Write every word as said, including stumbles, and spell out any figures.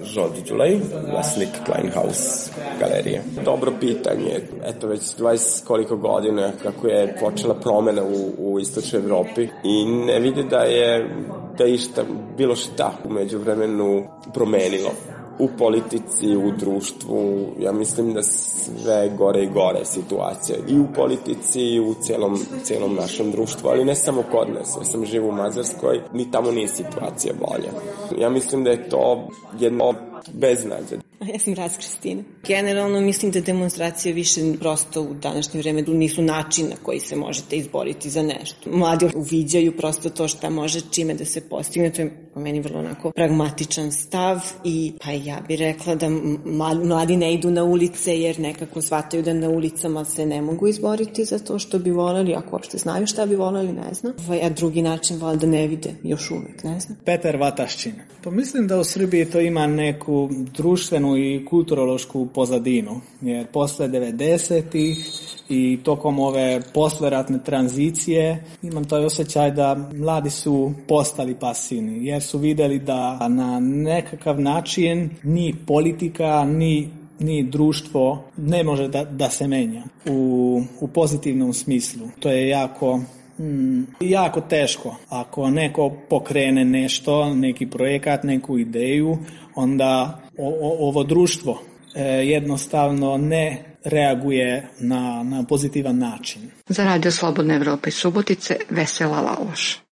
Žodi Đulej, vlasnik Kleinhaus galerije. Dobro pitanje. Eto, već dvadeset koliko godina kako je počela promena u, u istočnoj Evropi i ne vidi da je da je išta, bilo šta umeđu vremenu promenilo. U politici, u društvu, ja mislim da sve gore i gore situacija. I u politici, i u celom, celom našem društvu, ali ne samo kod nas. Ja sam živ u Mađarskoj, ni tamo nije situacija bolja. Ja mislim da je to jedno beznadje. Ja sam Raz Kristina. Generalno mislim da demonstracije više prosto u današnje vreme nisu način na koji se možete izboriti za nešto. Mladi uviđaju prosto to šta može čime da se postigne. To je po meni vrlo onako pragmatičan stav i pa ja bih rekla da mladi ne idu na ulice jer nekako shvataju da na ulicama se ne mogu izboriti za to što bi voleli, ako uopšte znaju šta bi voleli, ne znam. A drugi način valjda ne vide, još uvek, ne znam. Petar Vatašćin. Pa mislim da u Srbiji to ima neku društvenu i kulturološku pozadinu, jer posle devedesetih i tokom ove posleratne tranzicije imam taj osjećaj da mladi su postali pasivni, jer su videli da na nekakav način ni politika, ni ni društvo ne može da, da se menja u, u pozitivnom smislu. To je jako Hmm, jako teško. Ako neko pokrene nešto, neki projekat, neku ideju, onda o, o, ovo društvo e, jednostavno ne reaguje na, na pozitivan način. Za Radio Slobodne Evrope Subotice, Vesela Laloš.